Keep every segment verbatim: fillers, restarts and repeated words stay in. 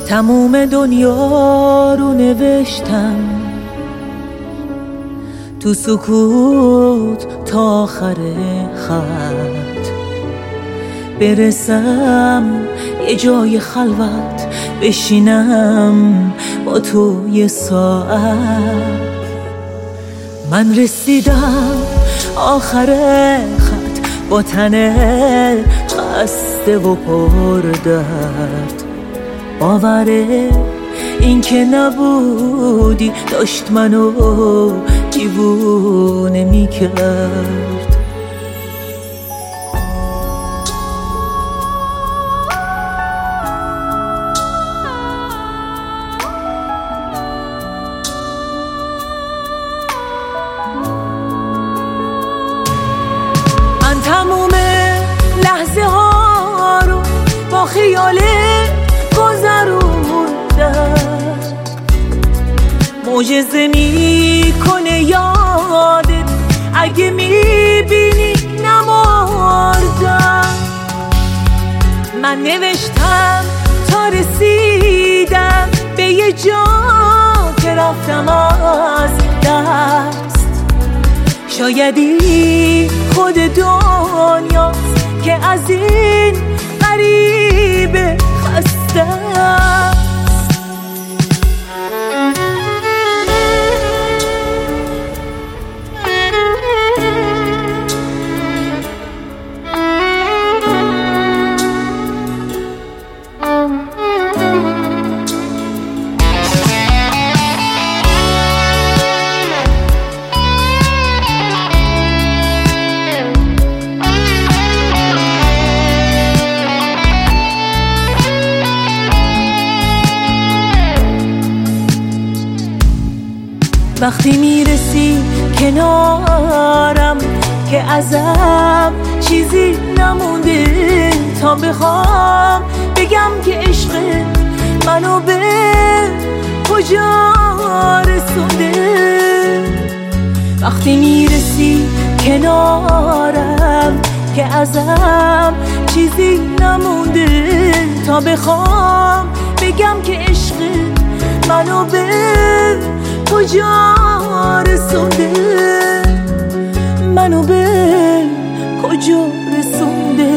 تموم دنیا رو نوشتم تو سکوت تا آخر خط، برسم یه جای خلوت بشینم با تو یه ساعت. من رسیدم آخر خط با تن خسته و پر درد، باوره این که نبودی داشت منو دیوونه میکرد. من تموم لحظه ها رو با خیال گذروندم، معجزه میکنه یادت اگه میبینی نمردم. من نوشتم تا رسیدم به یه جا که رفتم از دست، شایدی خود دنیاست که از این غریبه خسته است. وقتی میرسی کنارم که ازم چیزی نمونده تا بخوام بگم که عشق منو به کجا رسونده. وقتی میرسی کنارم که ازم چیزی نمونده تا بخوام بگم که عشق منو به کجا رسونده، منو به کجا رسونده.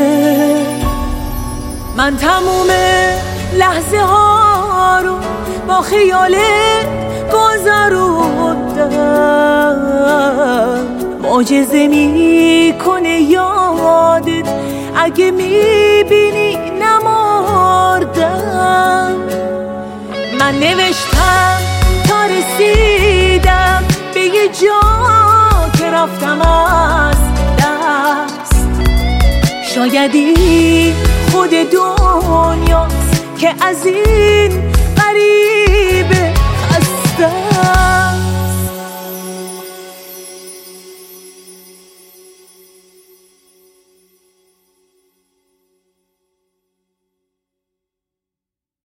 من تموم لحظه ها رو با خیال گذروندم، معجزه میکنه یادت اگه میبینی نمردم. من نوشتم تا رسیدم به یه جا که رفتم از دست، شایدی خود دنیاست که از این غریبه